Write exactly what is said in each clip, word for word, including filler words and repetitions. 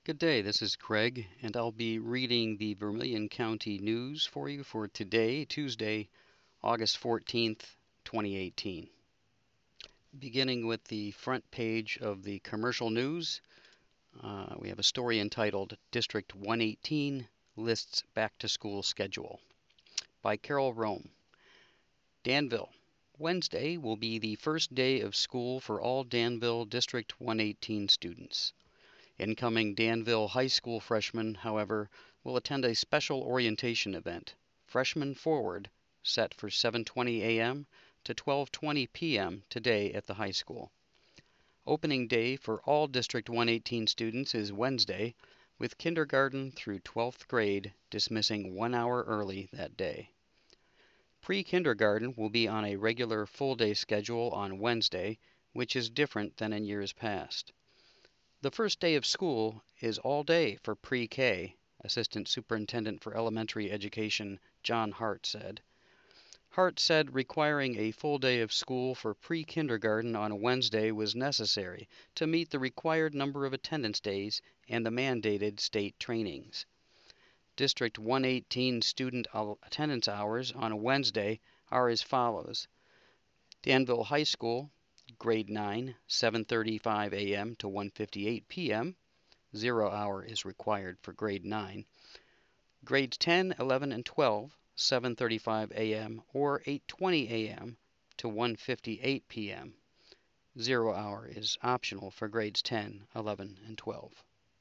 Good day, this is Craig, and I'll be reading the Vermilion County News for you for today, Tuesday, August fourteenth, twenty eighteen. Beginning with the front page of the commercial news, uh, we have a story entitled District one eighteen Lists Back to School Schedule by Carol Rome. Danville. Wednesday will be the first day of school for all Danville District one eighteen students. Incoming Danville High School freshmen, however, will attend a special orientation event, Freshman Forward, set for seven twenty a m to twelve twenty p m today at the high school. Opening day for all District one eighteen students is Wednesday, with kindergarten through twelfth grade dismissing one hour early that day. Pre-kindergarten will be on a regular full-day schedule on Wednesday, which is different than in years past. The first day of school is all day for pre-K, Assistant Superintendent for Elementary Education John Hart said. Hart said requiring a full day of school for pre-kindergarten on Wednesday was necessary to meet the required number of attendance days and the mandated state trainings. District one eighteen student attendance hours on Wednesday are as follows. Danville High School, Grade nine, seven thirty-five a m to one fifty-eight p m Zero hour is required for Grade nine. Grades ten, eleven, and twelve, seven thirty-five a m or eight twenty a m to one fifty-eight p m Zero hour is optional for Grades ten, eleven, and twelve.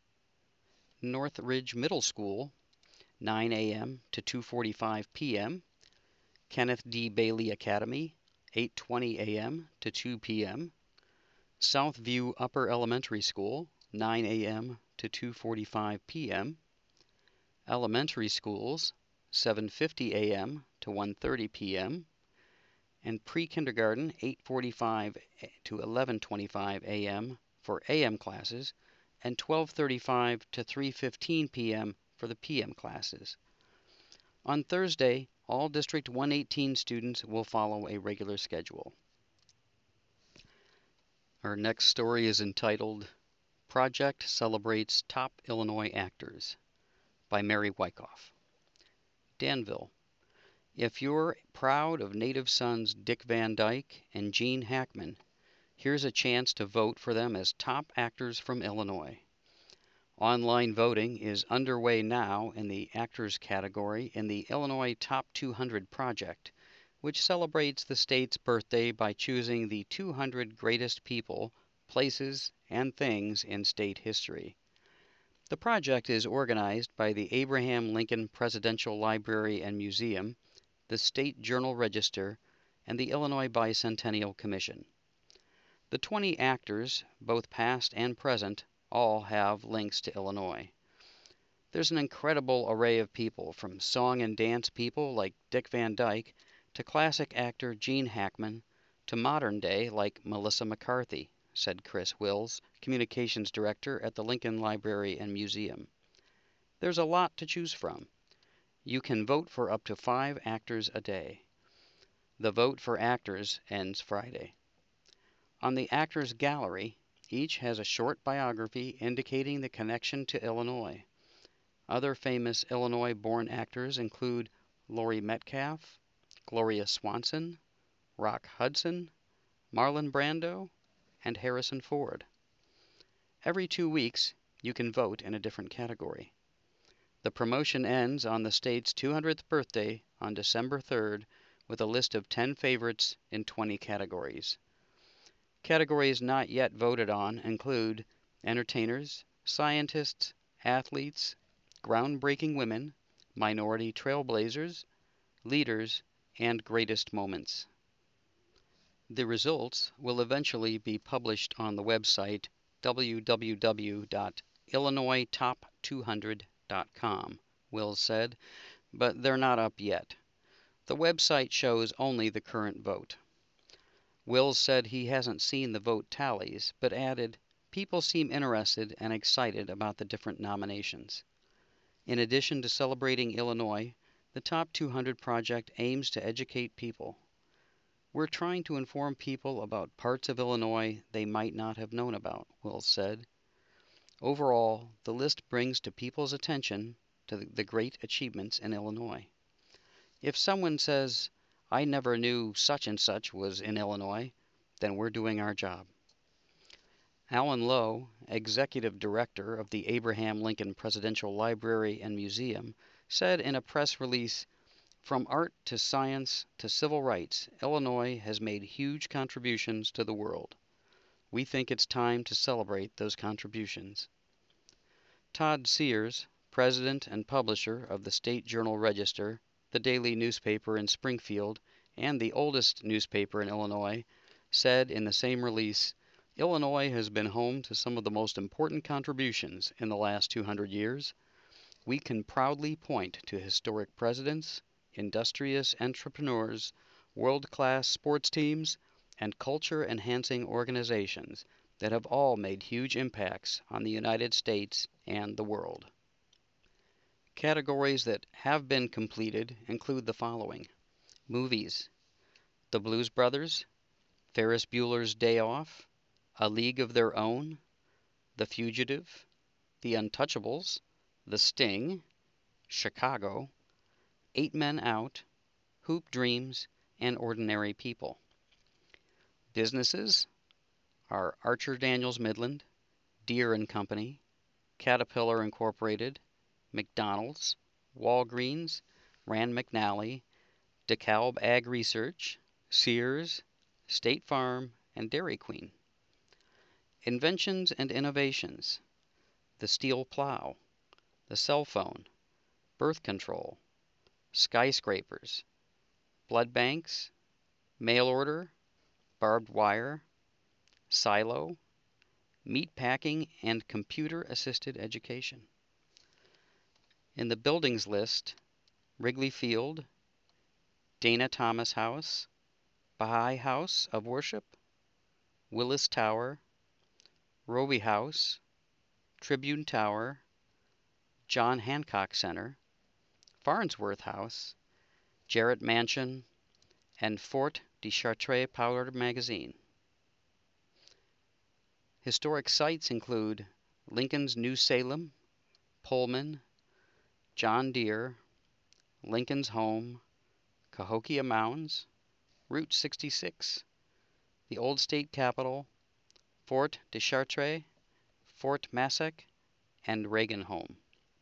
Northridge Middle School, nine a m to two forty-five p m Kenneth D. Bailey Academy, eight twenty a m to two p m Southview Upper Elementary School, nine a m to two forty-five p m Elementary Schools, seven fifty a m to one thirty p m and pre-kindergarten, eight forty-five to eleven twenty-five a m for A M classes, and twelve thirty-five to three fifteen p m for the P M classes. On Thursday, all District one eighteen students will follow a regular schedule. Our next story is entitled Project Celebrates Top Illinois Actors by Mary Wyckoff. Danville. If you're proud of Native Sons Dick Van Dyke and Gene Hackman, here's a chance to vote for them as top actors from Illinois. Online voting is underway now in the Actors category in the Illinois Top two hundred Project, which celebrates the state's birthday by choosing the two hundred greatest people, places, and things in state history. The project is organized by the Abraham Lincoln Presidential Library and Museum, the State Journal-Register, and the Illinois Bicentennial Commission. The twenty actors, both past and present, all have links to Illinois. There's an incredible array of people, from song and dance people like Dick Van Dyke, to classic actor Gene Hackman, to modern day like Melissa McCarthy, said Chris Wills, Communications Director at the Lincoln Library and Museum. There's a lot to choose from. You can vote for up to five actors a day. The vote for actors ends Friday. On the Actors Gallery, each has a short biography indicating the connection to Illinois. Other famous Illinois-born actors include Laurie Metcalf, Gloria Swanson, Rock Hudson, Marlon Brando, and Harrison Ford. Every two weeks, you can vote in a different category. The promotion ends on the state's two hundredth birthday on December third with a list of ten favorites in twenty categories. Categories not yet voted on include entertainers, scientists, athletes, groundbreaking women, minority trailblazers, leaders, and greatest moments. The results will eventually be published on the website w w w dot illinois top two hundred dot com, Wills said, but they're not up yet. The website shows only the current vote. Wills said he hasn't seen the vote tallies, but added, people seem interested and excited about the different nominations. In addition to celebrating Illinois, the Top two hundred Project aims to educate people. We're trying to inform people about parts of Illinois they might not have known about, Wills said. Overall, the list brings to people's attention to the great achievements in Illinois. If someone says, "I never knew such and such was in Illinois," then we're doing our job. Alan Lowe, Executive Director of the Abraham Lincoln Presidential Library and Museum, said in a press release, "From art to science to civil rights, Illinois has made huge contributions to the world. We think it's time to celebrate those contributions." Todd Sears, President and Publisher of the State Journal-Register, the daily newspaper in Springfield and the oldest newspaper in Illinois, said in the same release, "Illinois has been home to some of the most important contributions in the last two hundred years. We can proudly point to historic presidents, industrious entrepreneurs, world-class sports teams, and culture-enhancing organizations that have all made huge impacts on the United States and the world." Categories that have been completed include the following: movies, The Blues Brothers, Ferris Bueller's Day Off, A League of Their Own, The Fugitive, The Untouchables, The Sting, Chicago, Eight Men Out, Hoop Dreams, and Ordinary People. Businesses are Archer Daniels Midland, Deere and Company, Caterpillar Incorporated, McDonald's, Walgreens, Rand McNally, DeKalb Ag Research, Sears, State Farm, and Dairy Queen. Inventions and innovations: the steel plow, the cell phone, birth control, skyscrapers, blood banks, mail order, barbed wire, silo, meat packing, and computer-assisted education. In the buildings list, Wrigley Field, Dana Thomas House, Baha'i House of Worship, Willis Tower, Roby House, Tribune Tower, John Hancock Center, Farnsworth House, Jarrett Mansion, and Fort de Chartres Powder Magazine. Historic sites include Lincoln's New Salem, Pullman, John Deere, Lincoln's Home, Cahokia Mounds, Route sixty-six, the Old State Capitol, Fort de Chartres, Fort Massac, and Reagan Home.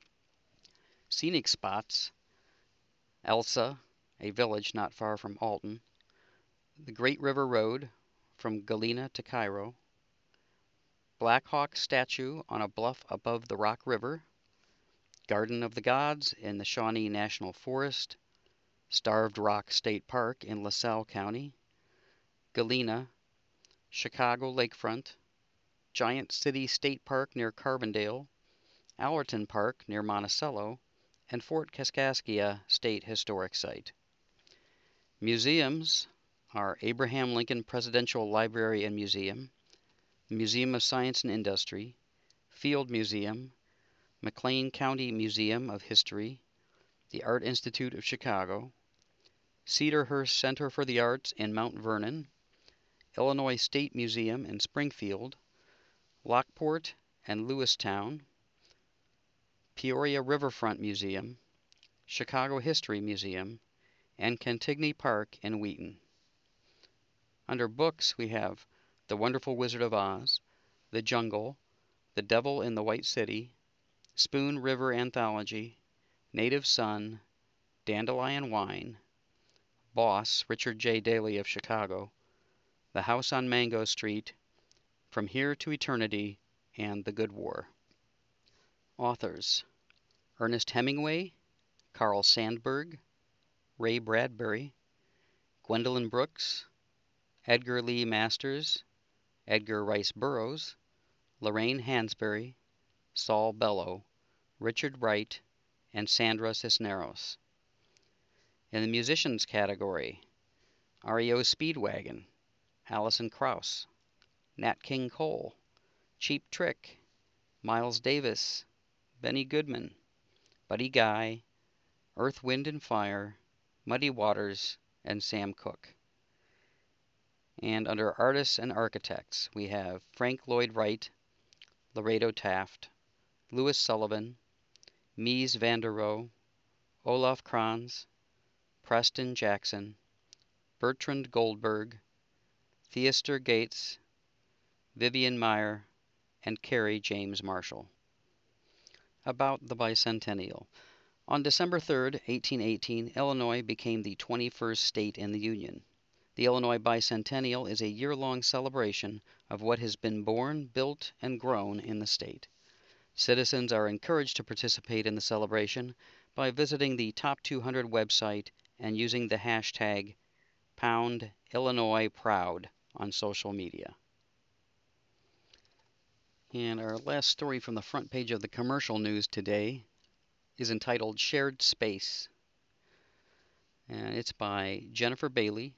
Scenic spots: Elsa, a village not far from Alton, the Great River Road from Galena to Cairo, Black Hawk statue on a bluff above the Rock River, Garden of the Gods in the Shawnee National Forest, Starved Rock State Park in LaSalle County, Galena, Chicago Lakefront, Giant City State Park near Carbondale, Allerton Park near Monticello, and Fort Kaskaskia State Historic Site. Museums are Abraham Lincoln Presidential Library and Museum, Museum of Science and Industry, Field Museum, McLean County Museum of History, the Art Institute of Chicago, Cedarhurst Center for the Arts in Mount Vernon, Illinois State Museum in Springfield, Lockport and Lewistown, Peoria Riverfront Museum, Chicago History Museum, and Cantigny Park in Wheaton. Under books, we have The Wonderful Wizard of Oz, The Jungle, The Devil in the White City, Spoon River Anthology, Native Son, Dandelion Wine, Boss, Richard J. Daley of Chicago, The House on Mango Street, From Here to Eternity, and The Good War. Authors: Ernest Hemingway, Carl Sandburg, Ray Bradbury, Gwendolyn Brooks, Edgar Lee Masters, Edgar Rice Burroughs, Lorraine Hansberry, Saul Bellow, Richard Wright, and Sandra Cisneros. In the musicians category, R E O Speedwagon, Alison Krauss, Nat King Cole, Cheap Trick, Miles Davis, Benny Goodman, Buddy Guy, Earth, Wind and Fire, Muddy Waters, and Sam Cooke. And under artists and architects, we have Frank Lloyd Wright, Laredo Taft, Louis Sullivan, Mies van der Rohe, Olaf Kranz, Preston Jackson, Bertrand Goldberg, Theaster Gates, Vivian Meyer, and Kerry James Marshall. About the bicentennial. On December third, eighteen eighteen, Illinois became the twenty-first state in the Union. The Illinois Bicentennial is a year-long celebration of what has been born, built, and grown in the state. Citizens are encouraged to participate in the celebration by visiting the Top two hundred website and using the hashtag pound Illinois Proud on social media. And our last story from the front page of the commercial news today is entitled Shared Space. And it's by Jennifer Bailey,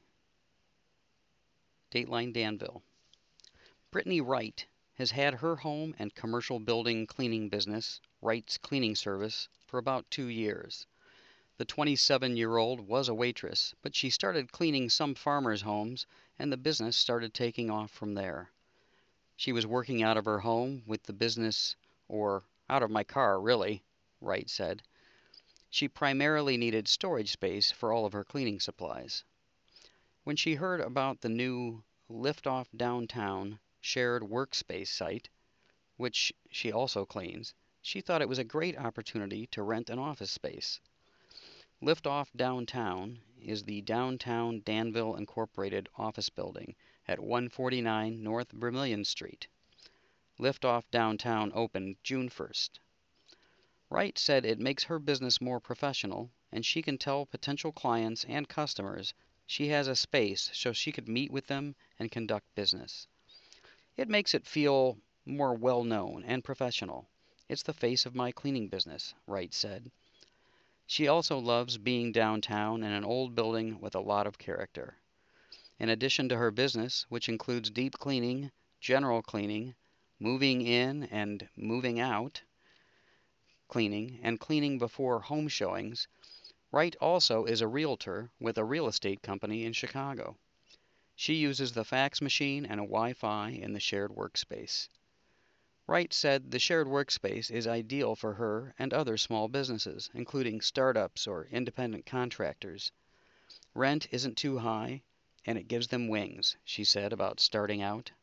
Dateline Danville. Brittany Wright has had her home and commercial building cleaning business, Wright's Cleaning Service, for about two years. The twenty-seven-year-old was a waitress, but she started cleaning some farmers' homes, and the business started taking off from there. She was working out of her home with the business, or out of my car, really, Wright said. She primarily needed storage space for all of her cleaning supplies. When she heard about the new Liftoff Downtown shared workspace site, which she also cleans, she thought it was a great opportunity to rent an office space. Liftoff Downtown is the Downtown Danville Incorporated office building at one forty-nine North Vermilion Street. Liftoff Downtown opened June first. Wright said it makes her business more professional, and she can tell potential clients and customers she has a space so she could meet with them and conduct business. It makes it feel more well-known and professional. It's the face of my cleaning business, Wright said. She also loves being downtown in an old building with a lot of character. In addition to her business, which includes deep cleaning, general cleaning, moving in and moving out cleaning, and cleaning before home showings, Wright also is a realtor with a real estate company in Chicago. She uses the fax machine and a Wi-Fi in the shared workspace. Wright said the shared workspace is ideal for her and other small businesses, including startups or independent contractors. Rent isn't too high, and it gives them wings, she said about starting out.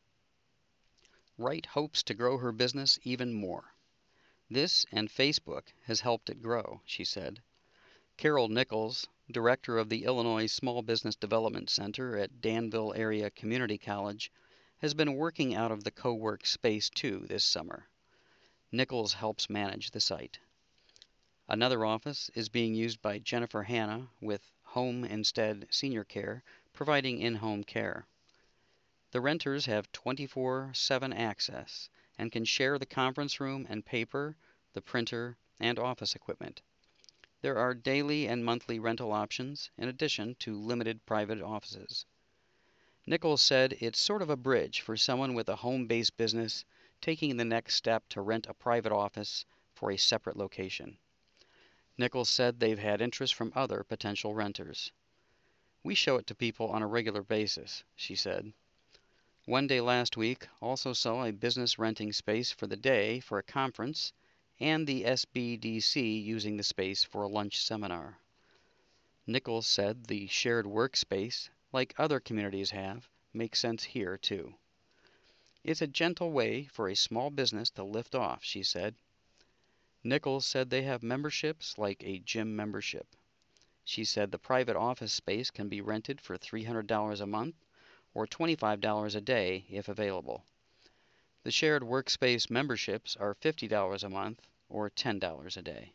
Wright hopes to grow her business even more. This and Facebook has helped it grow, she said. Carol Nichols, director of the Illinois Small Business Development Center at Danville Area Community College, has been working out of the co-work space too this summer. Nichols helps manage the site. Another office is being used by Jennifer Hanna with Home Instead Senior Care, providing in-home care. The renters have twenty-four seven access and can share the conference room and paper, the printer, and office equipment. There are daily and monthly rental options in addition to limited private offices. Nichols said it's sort of a bridge for someone with a home-based business taking the next step to rent a private office for a separate location. Nichols said they've had interest from other potential renters. We show it to people on a regular basis, she said. One day last week also saw a business renting space for the day for a conference and the S B D C using the space for a lunch seminar. Nichols said the shared workspace, like other communities have, makes sense here too. It's a gentle way for a small business to lift off, she said. Nichols said they have memberships like a gym membership. She said the private office space can be rented for three hundred dollars a month or twenty-five dollars a day if available. The shared workspace memberships are fifty dollars a month or ten dollars a day.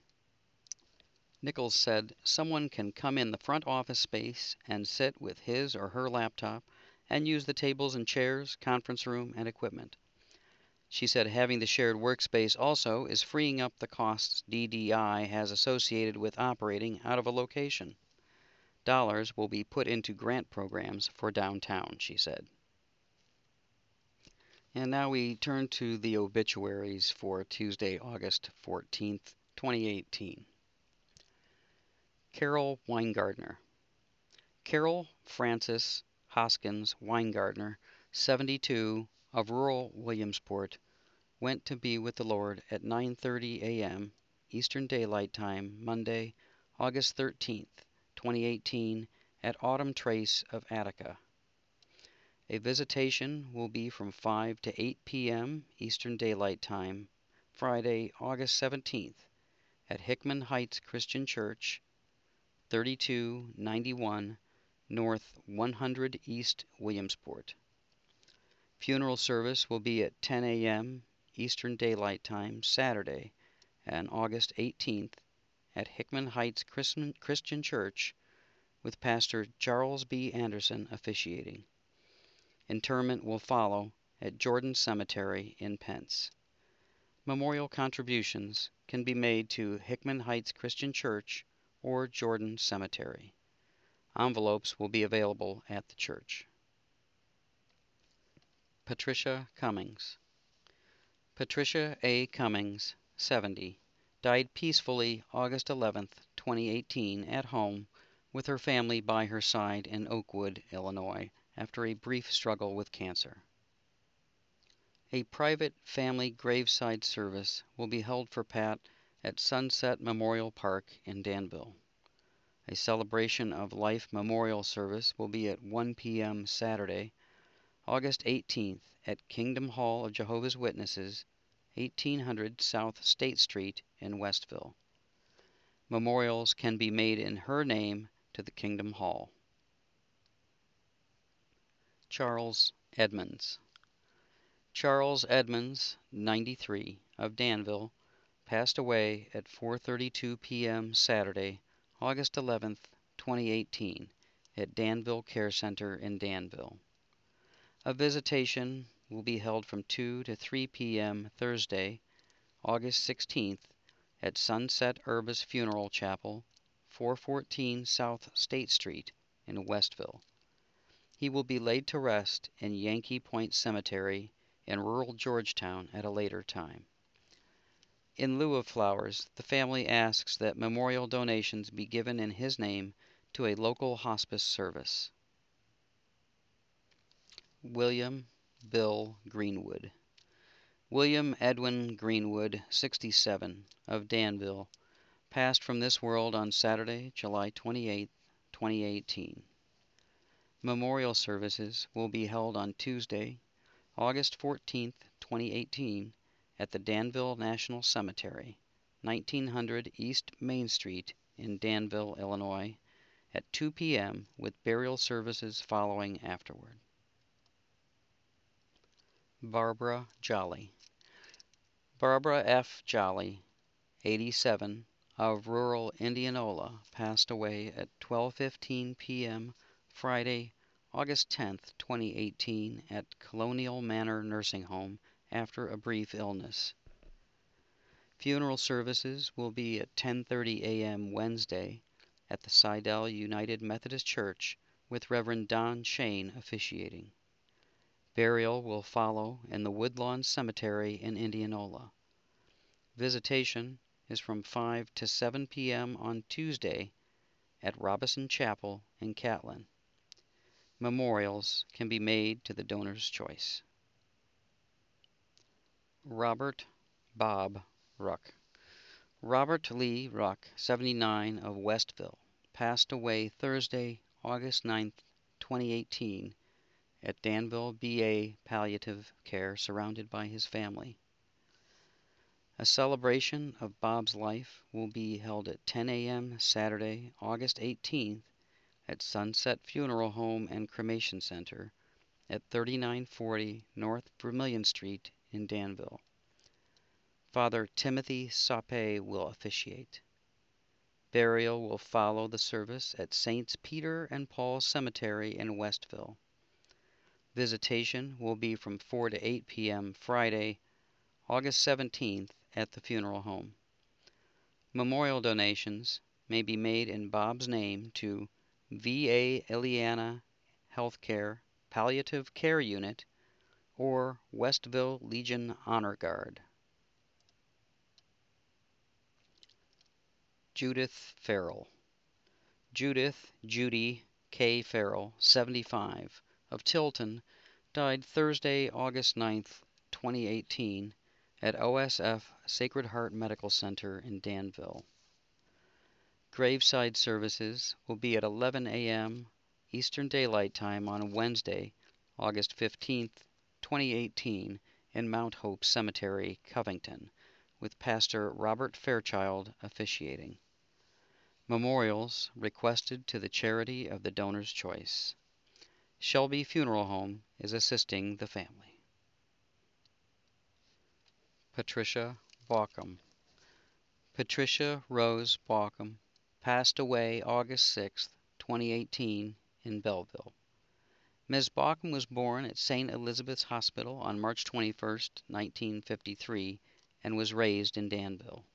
Nichols said someone can come in the front office space and sit with his or her laptop and use the tables and chairs, conference room, and equipment. She said having the shared workspace also is freeing up the costs D D I has associated with operating out of a location. Dollars will be put into grant programs for downtown, she said. And now we turn to the obituaries for Tuesday, August fourteenth, twenty eighteen. Carol Weingartner. Carol Frances Hoskins Weingartner, seventy-two, of rural Williamsport, went to be with the Lord at nine thirty a m Eastern Daylight Time, Monday, August thirteenth, twenty eighteen, at Autumn Trace of Attica. A visitation will be from five to eight p m Eastern Daylight Time, Friday, August seventeenth, at Hickman Heights Christian Church, thirty-two ninety-one North one hundred East Williamsport. Funeral service will be at ten a m Eastern Daylight Time, Saturday, and August eighteenth, at Hickman Heights Christian Church, with Pastor Charles B. Anderson officiating. Interment will follow at Jordan Cemetery in Pence. Memorial contributions can be made to Hickman Heights Christian Church or Jordan Cemetery. Envelopes will be available at the church. Patricia Cummings. Patricia A. Cummings, seventy, died peacefully August eleventh, twenty eighteen, at home with her family by her side in Oakwood, Illinois, after a brief struggle with cancer. A private family graveside service will be held for Pat at Sunset Memorial Park in Danville. A celebration of life memorial service will be at one p m Saturday, August eighteenth, at Kingdom Hall of Jehovah's Witnesses, eighteen hundred South State Street in Westville. Memorials can be made in her name to the Kingdom Hall. Charles Edmonds. Charles Edmonds, ninety-three, of Danville, passed away at four thirty-two p m Saturday, August eleventh, twenty eighteen, at Danville Care Center in Danville. A visitation will be held from two to three p m Thursday, August sixteenth, at Sunset Urbis Funeral Chapel, four fourteen South State Street in Westville. He will be laid to rest in Yankee Point Cemetery in rural Georgetown at a later time. In lieu of flowers, the family asks that memorial donations be given in his name to a local hospice service. William Bill Greenwood. William Edwin Greenwood, sixty-seven, of Danville, passed from this world on Saturday, July twenty-eighth, twenty eighteen. Memorial services will be held on Tuesday, August fourteenth, twenty eighteen, at the Danville National Cemetery, nineteen hundred East Main Street in Danville, Illinois, at two p m with burial services following afterward. Barbara Jolly. Barbara F. Jolly, eighty-seven, of rural Indianola, passed away at twelve fifteen p m Friday, August tenth, twenty eighteen, at Colonial Manor Nursing Home after a brief illness. Funeral services will be at ten thirty a m Wednesday at the Seidel United Methodist Church, with Reverend Don Shane officiating. Burial will follow in the Woodlawn Cemetery in Indianola. Visitation is from five to seven p m on Tuesday at Robison Chapel in Catlin. Memorials can be made to the donor's choice. Robert Bob Ruck. Robert Lee Ruck, seventy-nine, of Westville, passed away Thursday, August ninth, twenty eighteen, at Danville B A Palliative Care, surrounded by his family. A celebration of Bob's life will be held at ten a m Saturday, August eighteenth, at Sunset Funeral Home and Cremation Center at thirty-nine forty North Vermilion Street in Danville. Father Timothy Sape will officiate. Burial will follow the service at Saints Peter and Paul Cemetery in Westville. Visitation will be from four to eight p m Friday, August seventeenth, at the funeral home. Memorial donations may be made in Bob's name to V A Eliana Healthcare Palliative Care Unit or Westville Legion Honor Guard. Judith Farrell. Judith Judy K. Farrell, seventy-five, of Tilton, died Thursday, August ninth, twenty eighteen, at O S F Sacred Heart Medical Center in Danville. Graveside services will be at eleven a m Eastern Daylight Time on Wednesday, August fifteenth, twenty eighteen, in Mount Hope Cemetery, Covington, with Pastor Robert Fairchild officiating. Memorials requested to the charity of the donor's choice. Shelby Funeral Home is assisting the family. Patricia Baucom. Patricia Rose Baucom passed away August sixth, twenty eighteen, in Belleville. Miz Baucom was born at Saint Elizabeth's Hospital on March twenty-first, nineteen fifty-three, and was raised in Danville.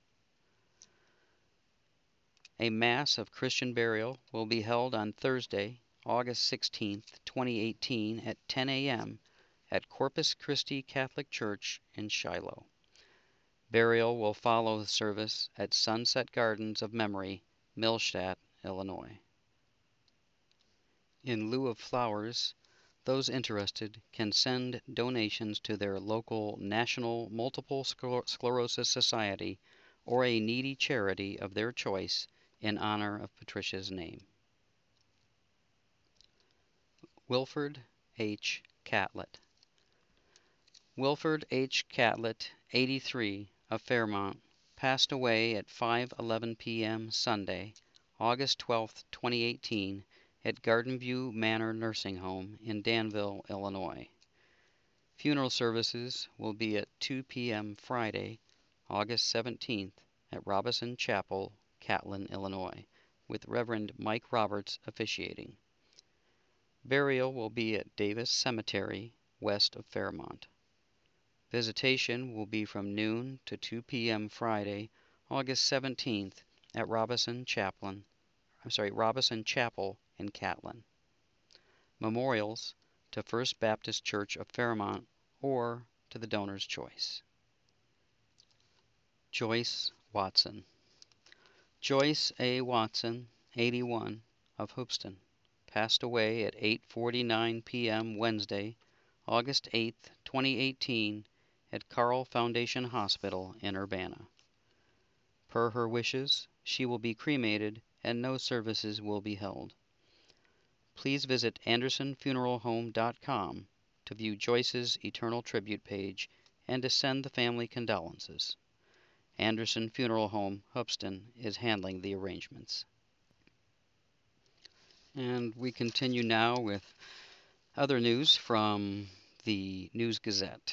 A Mass of Christian burial will be held on Thursday, August sixteenth, twenty eighteen, at ten a m at Corpus Christi Catholic Church in Shiloh. Burial will follow the service at Sunset Gardens of Memory, Millstadt, Illinois. In lieu of flowers, those interested can send donations to their local National Multiple Sclerosis Society or a needy charity of their choice in honor of Patricia's name. Wilford H. Catlett. Wilford H. Catlett, eighty-three, of Fairmont, passed away at five eleven p m Sunday, August twelfth, twenty eighteen, at Garden View Manor Nursing Home in Danville, Illinois. Funeral services will be at two p m Friday, August seventeenth, at Robison Chapel, Catlin, Illinois, with Reverend Mike Roberts officiating. Burial will be at Davis Cemetery, west of Fairmont. Visitation will be from noon to two p m Friday, August seventeenth, at Robison Chaplain, I'm sorry, Robison Chapel in Catlin. Memorials to First Baptist Church of Fairmont or to the donor's choice. Joyce Watson. Joyce A. Watson, eighty-one, of Hoopeston, passed away at eight forty-nine p m Wednesday, August eighth, twenty eighteen, at Carle Foundation Hospital in Urbana. Per her wishes, she will be cremated and no services will be held. Please visit anderson funeral home dot com to view Joyce's Eternal Tribute page and to send the family condolences. Anderson Funeral Home, Hoopeston, is handling the arrangements. And we continue now with other news from the News-Gazette.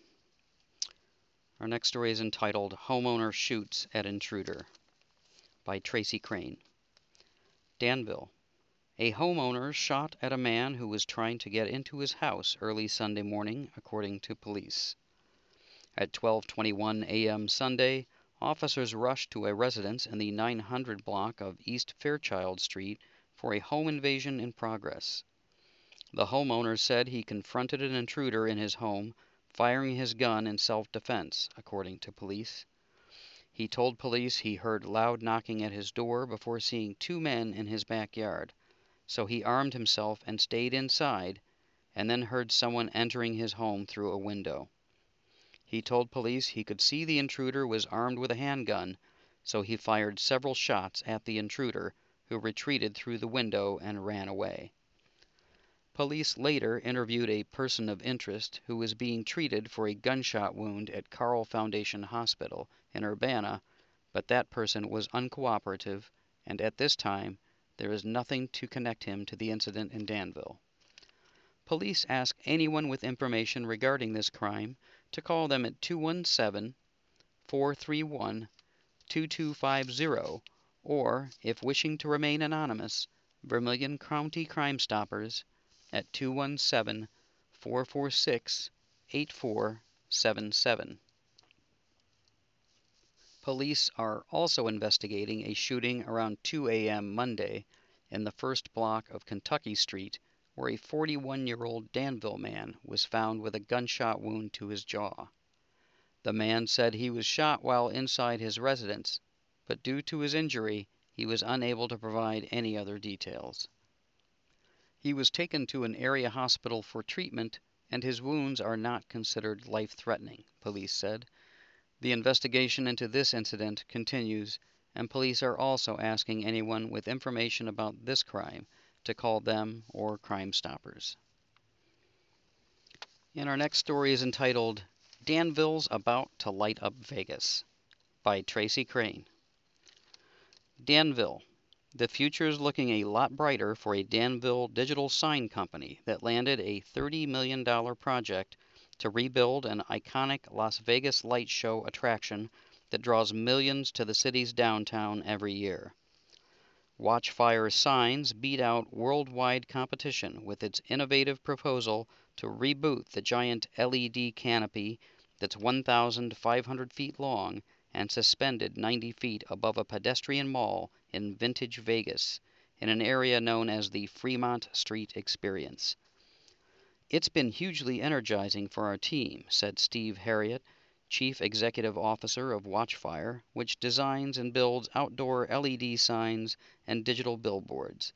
Our next story is entitled Homeowner Shoots at Intruder by Tracy Crane. Danville. A homeowner shot at a man who was trying to get into his house early Sunday morning, according to police. At twelve twenty-one a m Sunday, officers rushed to a residence in the nine hundred block of East Fairchild Street for a home invasion in progress. The homeowner said he confronted an intruder in his home, firing his gun in self-defense, according to police. He told police he heard loud knocking at his door before seeing two men in his backyard, so he armed himself and stayed inside, and then heard someone entering his home through a window. He told police he could see the intruder was armed with a handgun, so he fired several shots at the intruder, who retreated through the window and ran away. Police later interviewed a person of interest who was being treated for a gunshot wound at Carle Foundation Hospital in Urbana, but that person was uncooperative, and at this time there is nothing to connect him to the incident in Danville. Police ask anyone with information regarding this crime to call them at two one seven, four three one, two two five zero, or, if wishing to remain anonymous, Vermilion County Crime Stoppers at two one seven, four four six, eight four seven seven. Police are also investigating a shooting around two a m Monday in the first block of Kentucky Street, where a forty-one-year-old Danville man was found with a gunshot wound to his jaw. The man said he was shot while inside his residence, but due to his injury, he was unable to provide any other details. He was taken to an area hospital for treatment, and his wounds are not considered life-threatening, police said. The investigation into this incident continues, and police are also asking anyone with information about this crime to call them or Crime Stoppers. And our next story is entitled, Danville's About to Light Up Vegas, by Tracy Crane. Danville. The future's looking a lot brighter for a Danville digital sign company that landed a thirty million dollars project to rebuild an iconic Las Vegas light show attraction that draws millions to the city's downtown every year. Watchfire Signs beat out worldwide competition with its innovative proposal to reboot the giant L E D canopy that's one thousand five hundred feet long and suspended ninety feet above a pedestrian mall in vintage Vegas, in an area known as the Fremont Street Experience. It's been hugely energizing for our team, said Steve Harriott, Chief Executive Officer of Watchfire, which designs and builds outdoor L E D signs and digital billboards.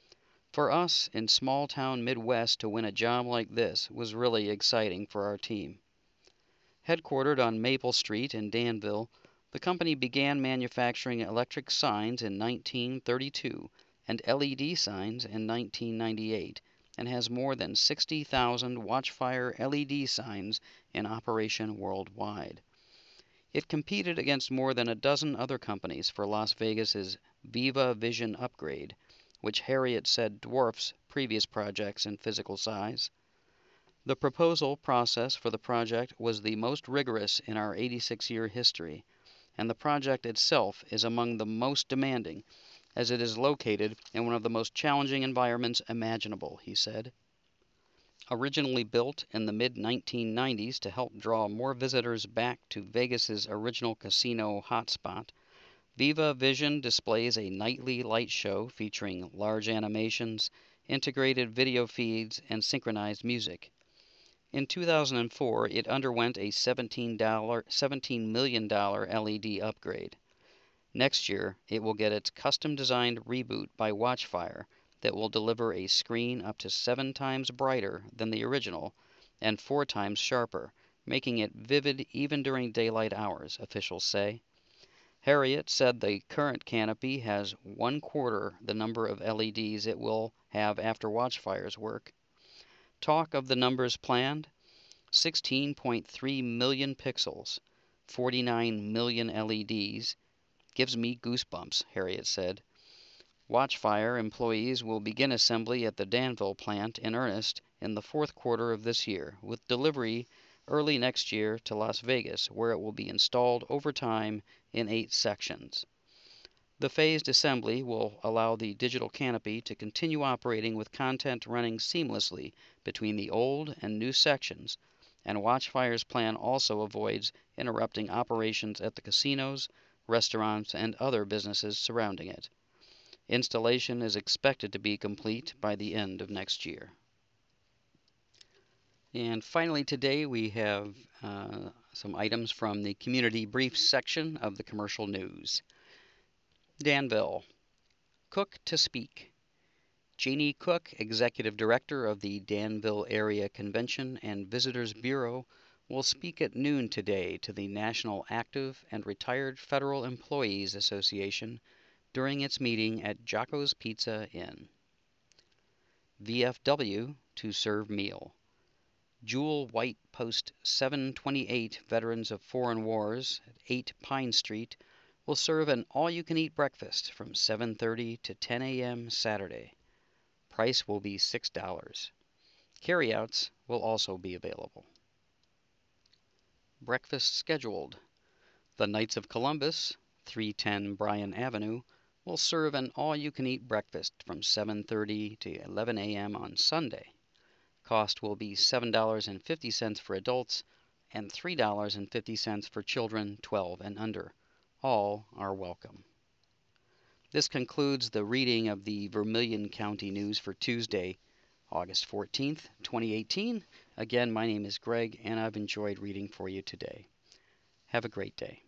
For us in small-town Midwest to win a job like this was really exciting for our team. Headquartered on Maple Street in Danville, the company began manufacturing electric signs in nineteen thirty-two and L E D signs in nineteen ninety-eight, and has more than sixty thousand Watchfire L E D signs in operation worldwide. It competed against more than a dozen other companies for Las Vegas's Viva Vision upgrade, which Harriott said dwarfs previous projects in physical size. The proposal process for the project was the most rigorous in our eighty-six year history, and the project itself is among the most demanding, as it is located in one of the most challenging environments imaginable, he said. Originally built in the mid nineteen nineties to help draw more visitors back to Vegas's original casino hotspot, Viva Vision displays a nightly light show featuring large animations, integrated video feeds, and synchronized music. In two thousand four, it underwent a seventeen million dollars L E D upgrade. Next year, it will get its custom-designed reboot by Watchfire that will deliver a screen up to seven times brighter than the original and four times sharper, making it vivid even during daylight hours, officials say. Harriott said the current canopy has one quarter the number of L E Ds it will have after Watchfire's work. Talk of the numbers planned: sixteen point three million pixels, forty-nine million L E Ds. Gives me goosebumps, Harriott said. Watchfire employees will begin assembly at the Danville plant in earnest in the fourth quarter of this year, with delivery early next year to Las Vegas, where it will be installed over time in eight sections. The phased assembly will allow the digital canopy to continue operating with content running seamlessly between the old and new sections, and Watchfire's plan also avoids interrupting operations at the casinos, restaurants, and other businesses surrounding it. Installation is expected to be complete by the end of next year. And finally today we have uh, some items from the Community Briefs section of the Commercial News. Danville. Cook to speak. Jeannie Cook, Executive Director of the Danville Area Convention and Visitors Bureau, will speak at noon today to the National Active and Retired Federal Employees Association during its meeting at Jocko's Pizza Inn. V F W to serve meal. Jewel White Post seven twenty-eight Veterans of Foreign Wars at eight Pine Street will serve an all-you-can-eat breakfast from seven thirty to ten a m Saturday. Price will be six dollars. Carryouts will also be available. Breakfast scheduled. The Knights of Columbus, three ten Bryan Avenue, will serve an all-you-can-eat breakfast from seven thirty to eleven a m on Sunday. Cost will be seven dollars and fifty cents for adults and three dollars and fifty cents for children twelve and under. All are welcome. This concludes the reading of the Vermilion County News for Tuesday, August fourteenth, twenty eighteen. Again, my name is Greg, and I've enjoyed reading for you today. Have a great day.